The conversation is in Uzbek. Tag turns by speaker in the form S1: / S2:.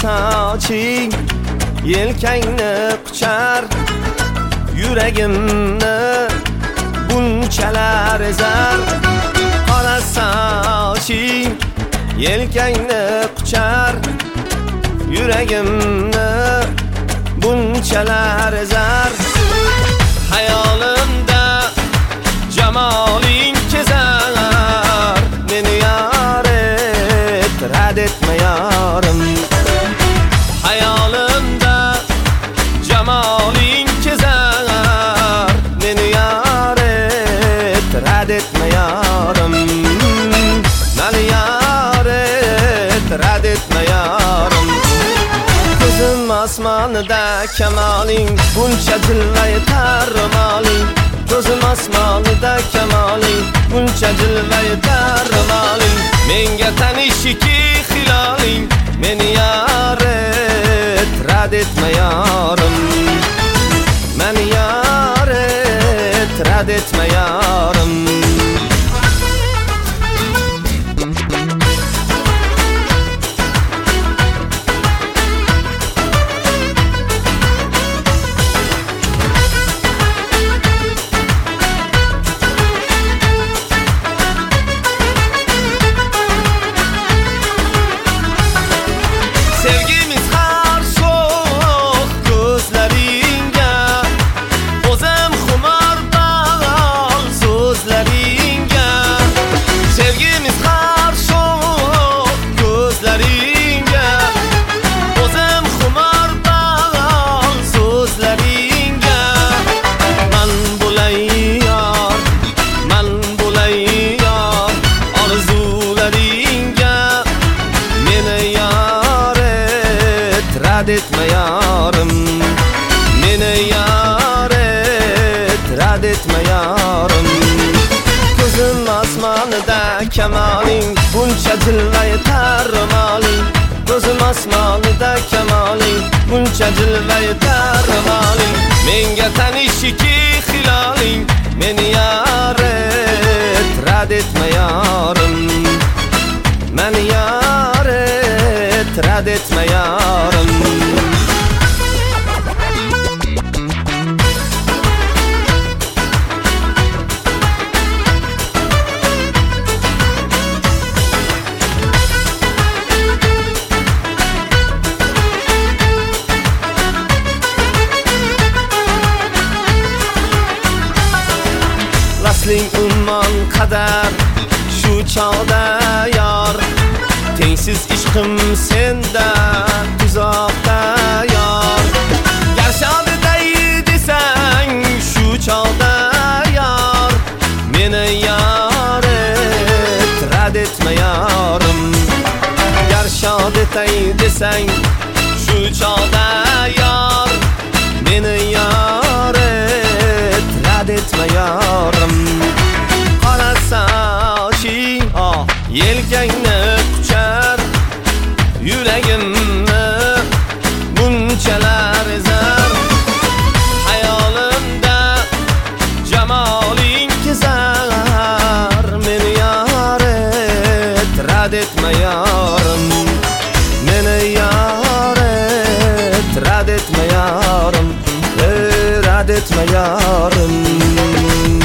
S1: soching yelkangni quchar, yuragimni bunchalar ezar. Qora soching yelkangni quchar, yuragimni bunchalar ezar. Hayolimda jamoling kezar, meni yor et, rad etma yorim. Hayolimda jamoling kezar, meni yor et, rad etma yorim. Meni yor et, rad etma yorim. Ko'zim osmonida kamoling, buncha jilva yetar ro'moling. Ko'zim osmonida kamoling, buncha jilva yetar ro'moling. Menga tanishiki hiloling, meni yor et, rad etma yorim. Meni yor et, rad etma yorim. Sevgimiz har so'q ko'zlaringga, o'zim xumor bal so'zlaringga. Sevgimiz har so'q ko'zlaringga, o'zim xumor bal so'zlaringga. Man bo'lay yor, man bo'lay yor, orzularingga. Meni yor rad etma yorim, meni yor et, rad etma yorim. Ko'zim osmonida kamoling, buncha jilva yetar ro'moling. Ko'zim osmonida kamoling, buncha jilva yetar ro'moling. Menga tanishiki hiloling, meni yor et, rad etma yorim. Meni yor et, rad etma yorim. Vasling ummon qadar shu chog'da yor, tengsiz ishqim senda uzoqda yor. Gar shodiday desang shu chog'da yor, meni yor et, rad etma yorim. Gar shodiday desang shu chog'da yor, meni yor et, rad etma yorim. Qora soching yelkangni quchar, yuragimni bunchalar ezar. Hayolimda jamoling kezar, meni yor et, rad etma yorim. Meni yor et, rad etma yorim, rad etma yorim.